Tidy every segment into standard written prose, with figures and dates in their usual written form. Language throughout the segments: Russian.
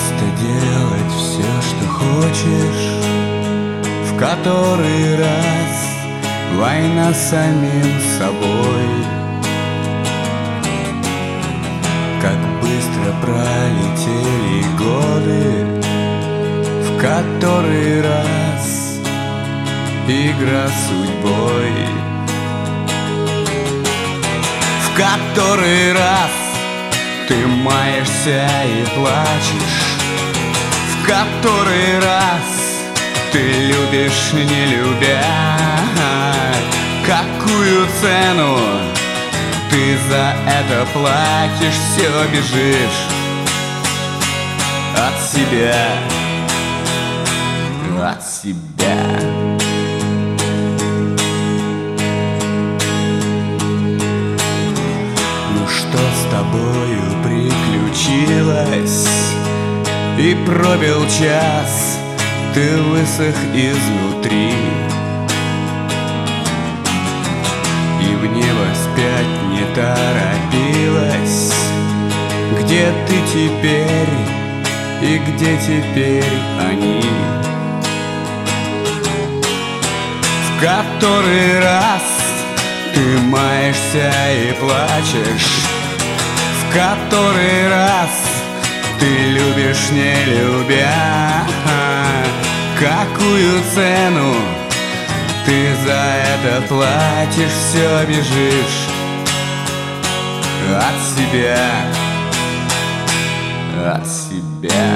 просто делать все, что хочешь. В который раз война с самим собой. Как быстро пролетели годы, в который раз игра судьбой. В который раз ты маешься и плачешь, в который раз ты любишь, не любя. Какую цену ты за это платишь? Все бежишь от себя, от себя. Ну что с тобою приключилось? И пробил час, ты высох изнутри, и в небо спять не торопилась. Где ты теперь и где теперь они? В который раз ты маешься и плачешь, в который раз ты любишь, не любя. Какую цену ты за это платишь? Все бежишь от себя, от себя.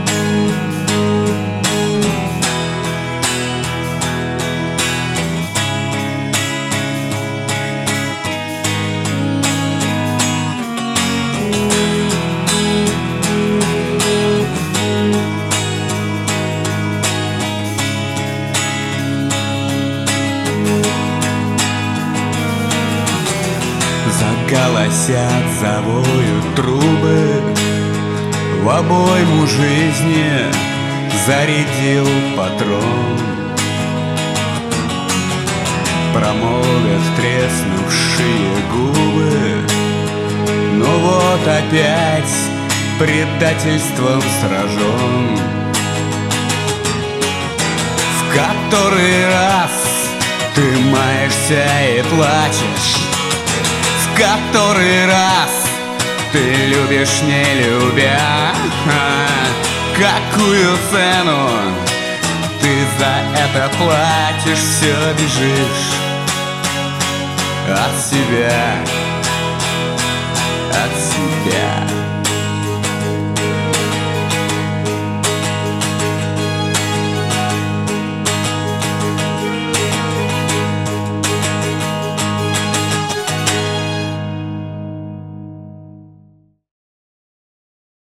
Заголосят, завоют трубы, в обойму жизни зарядил патрон. Промолвят треснувшие губы, но вот опять предательством сражен. В который раз ты маешься и плачешь, в который раз ты любишь, не любя. Какую цену ты за это платишь? Все бежишь от себя, от себя.